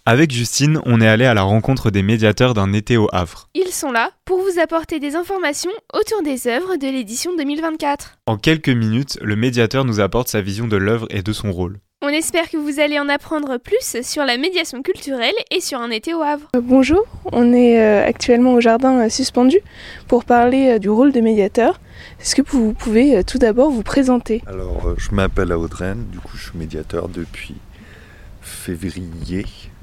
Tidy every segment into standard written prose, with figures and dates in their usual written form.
Avec Justine, on est allé à la rencontre des médiateurs d'un été au Havre. Ils sont là pour vous apporter des informations autour des œuvres de l'édition 2024. En quelques minutes, le médiateur nous apporte sa vision de l'œuvre et de son rôle. On espère que vous allez en apprendre plus sur la médiation culturelle et sur un été au Havre. Bonjour, on est actuellement au jardin suspendu pour parler du rôle de médiateur. Est-ce que vous pouvez tout d'abord vous présenter ? Alors, je m'appelle Audreyne, du coup je suis médiateur depuis février,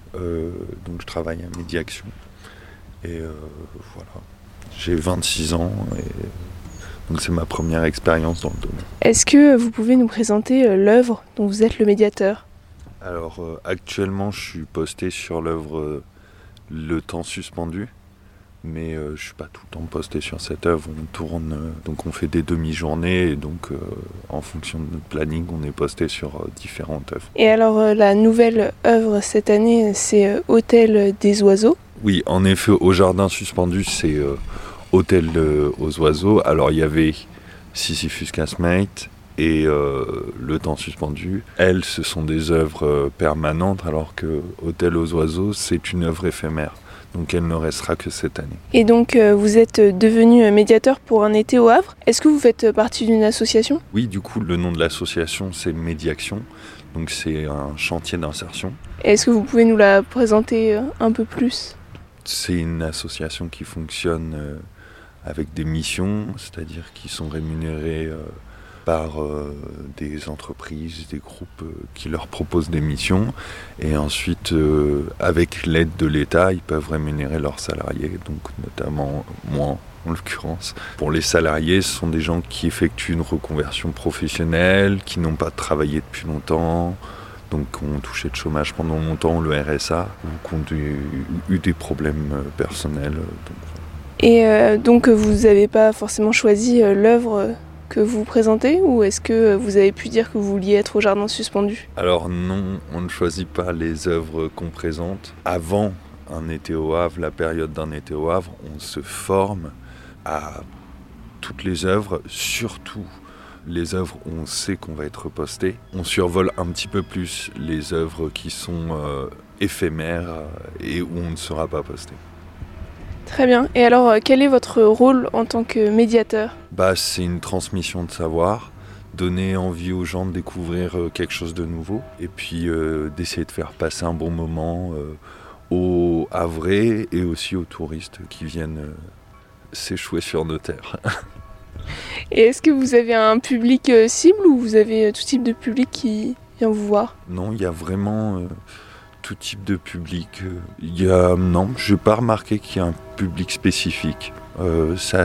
donc je travaille à Médiaction. Et voilà, j'ai 26 ans et donc c'est ma première expérience dans le domaine. Est-ce que vous pouvez nous présenter l'œuvre dont vous êtes le médiateur ? Alors actuellement je suis posté sur l'œuvre Le Temps Suspendu, mais je ne suis pas tout le temps posté sur cette œuvre. On tourne, donc on fait des demi-journées et donc en fonction de notre planning on est posté sur différentes œuvres. Et alors la nouvelle œuvre cette année c'est Hôtel des Oiseaux. Oui, en effet, au jardin suspendu c'est Hôtel aux Oiseaux. Alors il y avait Sisyphus Casemate et Le Temps Suspendu. Elles, ce sont des œuvres permanentes, alors que Hôtel aux Oiseaux, c'est une œuvre éphémère. Donc elle ne restera que cette année. Et donc vous êtes devenu médiateur pour un été au Havre. Est-ce que vous faites partie d'une association ? Oui, du coup, le nom de l'association, c'est Médiaction. Donc c'est un chantier d'insertion. Est-ce que vous pouvez nous la présenter un peu plus ? C'est une association qui fonctionne avec des missions, c'est-à-dire qui sont rémunérées par des entreprises, des groupes qui leur proposent des missions. Et ensuite, avec l'aide de l'État, ils peuvent rémunérer leurs salariés, donc notamment moi en l'occurrence. Pour les salariés, ce sont des gens qui effectuent une reconversion professionnelle, qui n'ont pas travaillé depuis longtemps, donc qui ont touché de chômage pendant longtemps, le RSA, ou qui ont eu des problèmes personnels. Et donc vous n'avez pas forcément choisi l'œuvre que vous présentez, ou est-ce que vous avez pu dire que vous vouliez être au jardin suspendu ? Alors non, on ne choisit pas les œuvres qu'on présente. Avant un été au Havre, la période d'un été au Havre, on se forme à toutes les œuvres, surtout les œuvres où on sait qu'on va être posté. On survole un petit peu plus les œuvres qui sont éphémères et où on ne sera pas posté. Très bien. Et alors, quel est votre rôle en tant que médiateur ? C'est une transmission de savoir, donner envie aux gens de découvrir quelque chose de nouveau, et puis d'essayer de faire passer un bon moment aux Havrais et aussi aux touristes qui viennent s'échouer sur nos terres. Et est-ce que vous avez un public cible, ou vous avez tout type de public qui vient vous voir ? Non, il y a vraiment tout type de public. Non, je n'ai pas remarqué qu'il y a un public spécifique. C'est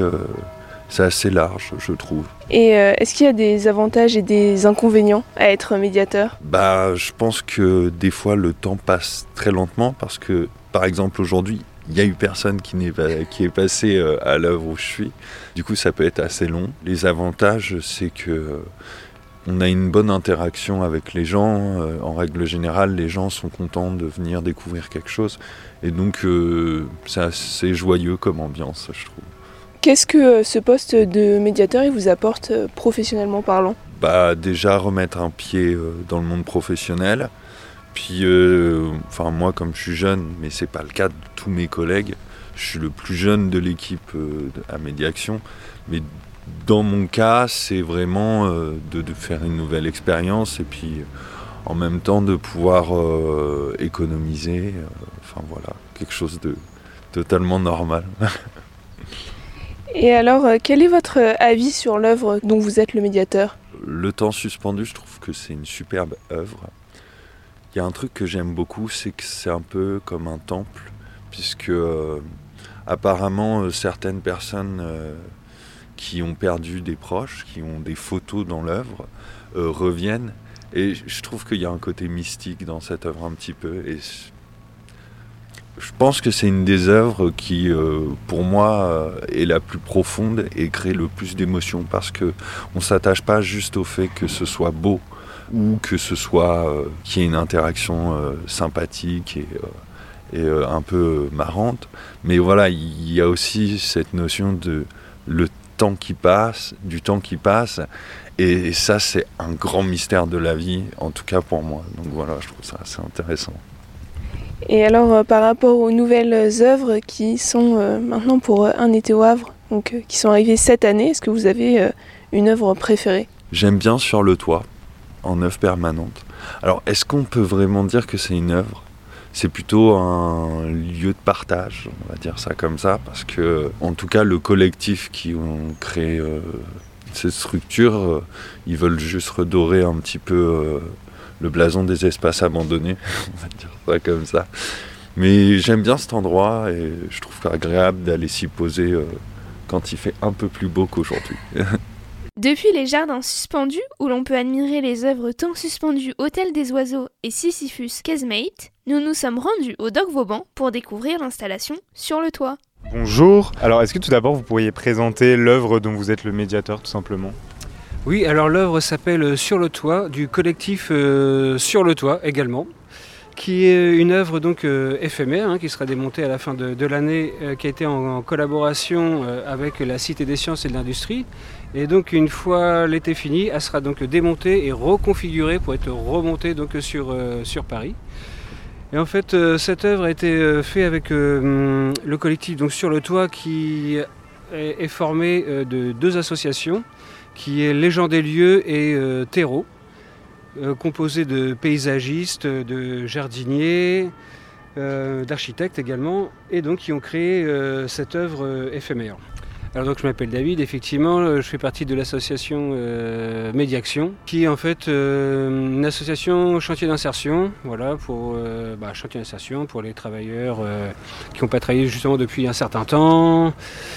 assez large, je trouve. Et est-ce qu'il y a des avantages et des inconvénients à être médiateur ? Je pense que des fois le temps passe très lentement parce que, par exemple, aujourd'hui, il n'y a eu personne qui est passé à l'œuvre où je suis. Du coup, ça peut être assez long. Les avantages, c'est que on a une bonne interaction avec les gens. En règle générale, les gens sont contents de venir découvrir quelque chose. Et donc, c'est assez joyeux comme ambiance, je trouve. Qu'est-ce que ce poste de médiateur il vous apporte professionnellement parlant ? Déjà, remettre un pied dans le monde professionnel. Puis, moi, comme je suis jeune, mais c'est pas le cas de tous mes collègues, je suis le plus jeune de l'équipe à Médiaction. Mais dans mon cas, c'est vraiment de faire une nouvelle expérience et puis en même temps de pouvoir économiser. Quelque chose de totalement normal. Et alors, quel est votre avis sur l'œuvre dont vous êtes le médiateur ? Le Temps Suspendu, je trouve que c'est une superbe œuvre. Il y a un truc que j'aime beaucoup, c'est que c'est un peu comme un temple, puisque apparemment certaines personnes qui ont perdu des proches, qui ont des photos dans l'œuvre, reviennent. Et je trouve qu'il y a un côté mystique dans cette œuvre un petit peu. Et je pense que c'est une des œuvres qui, pour moi, est la plus profonde et crée le plus d'émotions, parce qu'on ne s'attache pas juste au fait que ce soit beau, ou que ce soit qu'il y ait une interaction sympathique et un peu marrante. Mais voilà, il y a aussi cette notion de du temps qui passe. Et ça, c'est un grand mystère de la vie, en tout cas pour moi. Donc voilà, je trouve ça assez intéressant. Et alors par rapport aux nouvelles œuvres qui sont maintenant pour Un été au Havre, donc qui sont arrivées cette année, est-ce que vous avez une œuvre préférée ? J'aime bien Sur le toit, en œuvre permanente. Alors, est-ce qu'on peut vraiment dire que c'est une œuvre ? C'est plutôt un lieu de partage, on va dire ça comme ça, parce que, en tout cas, le collectif qui ont créé cette structure, ils veulent juste redorer un petit peu le blason des espaces abandonnés, on va dire ça comme ça. Mais j'aime bien cet endroit et je trouve agréable d'aller s'y poser quand il fait un peu plus beau qu'aujourd'hui. Depuis les jardins suspendus, où l'on peut admirer les œuvres Temps suspendu, Hôtel des oiseaux et Sisyphus Casemate, nous nous sommes rendus au Doc Vauban pour découvrir l'installation Sur le toit. Bonjour, alors est-ce que tout d'abord vous pourriez présenter l'œuvre dont vous êtes le médiateur tout simplement ? Oui, alors l'œuvre s'appelle Sur le toit, du collectif Sur le toit également, qui est une œuvre donc éphémère, qui sera démontée à la fin de l'année, qui a été en collaboration avec la Cité des sciences et de l'industrie. Et donc une fois l'été fini, elle sera donc démontée et reconfigurée pour être remontée donc sur Paris. Et en fait, cette œuvre a été faite avec le collectif donc Sur le toit, qui est formé de deux associations, qui est Les gens des lieux et Terreau, composé de paysagistes, de jardiniers, d'architectes également, et donc qui ont créé cette œuvre éphémère. Alors donc je m'appelle David, effectivement, je fais partie de l'association Médiaction, qui est en fait une association chantier d'insertion, voilà, pour chantier d'insertion pour les travailleurs qui n'ont pas travaillé justement depuis un certain temps.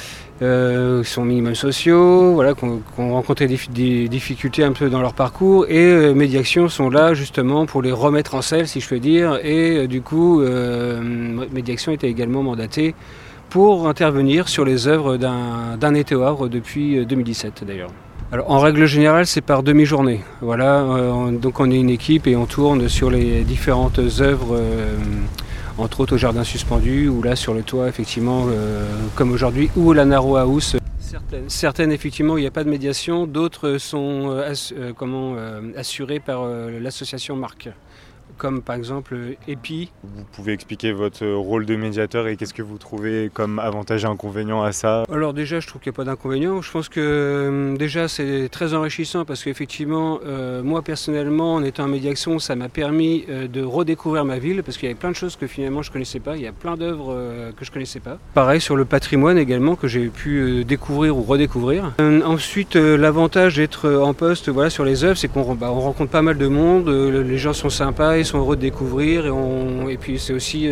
Qui sont minimums sociaux, voilà, qui ont rencontré des difficultés un peu dans leur parcours, et Médiaction sont là justement pour les remettre en selle, si je peux dire, et du coup Médiaction était également mandatée pour intervenir sur les œuvres d'un été au Havre depuis 2017 d'ailleurs. Alors en règle générale c'est par demi-journée, voilà, donc on est une équipe et on tourne sur les différentes œuvres, entre autres au jardin suspendu, ou là sur le toit effectivement, comme aujourd'hui, ou au Lanaro House. Certaines effectivement il n'y a pas de médiation, d'autres sont assurées par l'association Marc, comme par exemple EPI. Vous pouvez expliquer votre rôle de médiateur et qu'est-ce que vous trouvez comme avantage et inconvénient à ça ? Alors déjà, je trouve qu'il n'y a pas d'inconvénient. Je pense que déjà c'est très enrichissant parce qu'effectivement, moi personnellement, en étant en Médiaction, ça m'a permis de redécouvrir ma ville parce qu'il y avait plein de choses que finalement je ne connaissais pas. Il y a plein d'œuvres que je ne connaissais pas. Pareil sur le patrimoine également que j'ai pu découvrir ou redécouvrir. Ensuite, l'avantage d'être en poste, voilà, sur les œuvres, c'est qu'on rencontre pas mal de monde, les gens sont sympas, ils sont heureux de découvrir et puis c'est aussi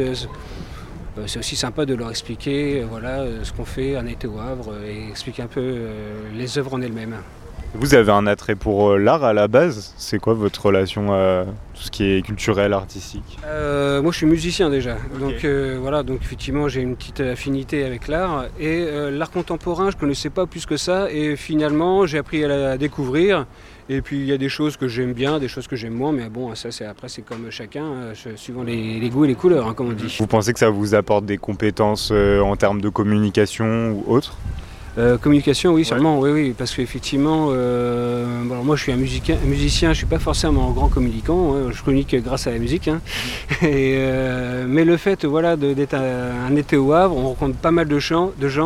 sympa de leur expliquer ce qu'on fait un été au Havre et expliquer un peu les œuvres en elles-mêmes. Vous avez un attrait pour l'art à la base, c'est quoi votre relation à tout ce qui est culturel, artistique ? Moi je suis musicien déjà, Okay. donc effectivement j'ai une petite affinité avec l'art et l'art contemporain je ne connaissais pas plus que ça et finalement j'ai appris à la découvrir. Et puis il y a des choses que j'aime bien, des choses que j'aime moins, mais bon, ça c'est comme chacun, suivant les goûts et les couleurs, comme on dit. Vous pensez que ça vous apporte des compétences en termes de communication ou autre ? Communication, oui, sûrement, oui, parce qu'effectivement, moi je suis un musicien, je ne suis pas forcément un grand communicant, je communique grâce à la musique, mais le fait d'être un été au Havre, on rencontre pas mal de gens.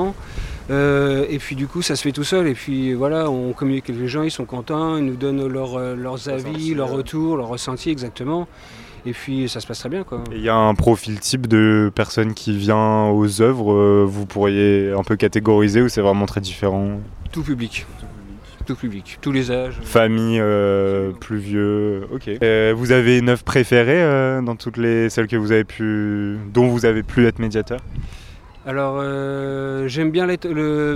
Et puis du coup ça se fait tout seul et puis voilà, on communique avec les gens, ils sont contents, ils nous donnent leurs avis, leurs retours, leurs ressentis exactement. Et puis ça se passe très bien quoi. Il y a un profil type de personne qui vient aux œuvres, vous pourriez un peu catégoriser ou c'est vraiment très différent ? Tout public, tous les âges. Famille, plus vieux, ok. Vous avez une œuvre préférée dans toutes celles que dont vous avez pu être médiateur ? Alors j'aime bien être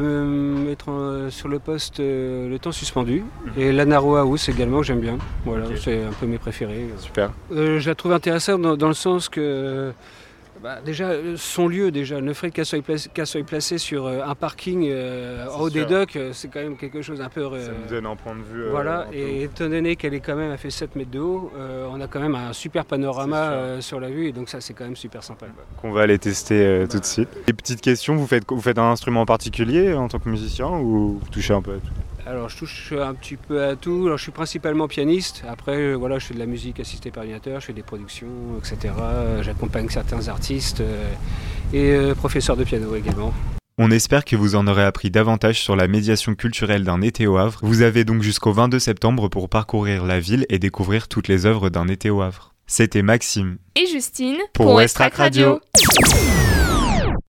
sur le poste le temps suspendu et Lanaro House également j'aime bien, voilà, okay. C'est un peu mes préférés. Super. Je la trouve intéressante dans le sens que déjà son lieu ne ferait qu'elle soit placée sur un parking en haut des docks, c'est quand même quelque chose un peu... ça nous donne un point de vue... voilà, et étant donné qu'elle est quand même, elle fait 7 mètres de haut, on a quand même un super panorama sur la vue, et donc ça c'est quand même super sympa. Qu'on va aller tester tout de suite. Et petite question, vous faites un instrument en particulier en tant que musicien ou vous touchez un peu à tout ? Alors je touche un petit peu à tout. Alors je suis principalement pianiste. Après voilà, je fais de la musique assistée par ordinateur, je fais des productions, etc. J'accompagne certains artistes et professeur de piano également. On espère que vous en aurez appris davantage sur la médiation culturelle d'un été au Havre. Vous avez donc jusqu'au 22 septembre pour parcourir la ville et découvrir toutes les œuvres d'un été au Havre. C'était Maxime et Justine pour Westrack Radio.